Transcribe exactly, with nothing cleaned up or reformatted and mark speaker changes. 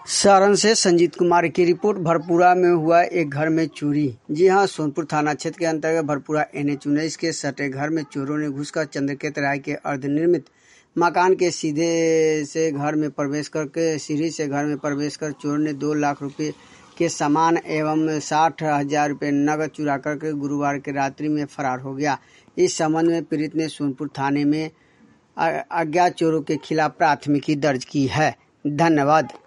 Speaker 1: सारण से संजीत कुमार की रिपोर्ट। भरपूरा में हुआ एक घर में चोरी। जी हां, सोनपुर थाना क्षेत्र के अंतर्गत भरपूरा एन एच उन्नीस के सटे घर में चोरों ने घुसकर चंद्रकेत राय के अर्धनिर्मित मकान के सीधे से घर में प्रवेश करके सीढ़ी से घर में प्रवेश कर चोरों ने दो लाख रुपए के सामान एवं साठ हजार रुपये नगद चुरा करके गुरुवार की रात्रि में फरार हो गया। इस संबंध में पीड़ित ने सोनपुर थाने में अज्ञात चोरों के खिलाफ प्राथमिकी दर्ज की है। धन्यवाद।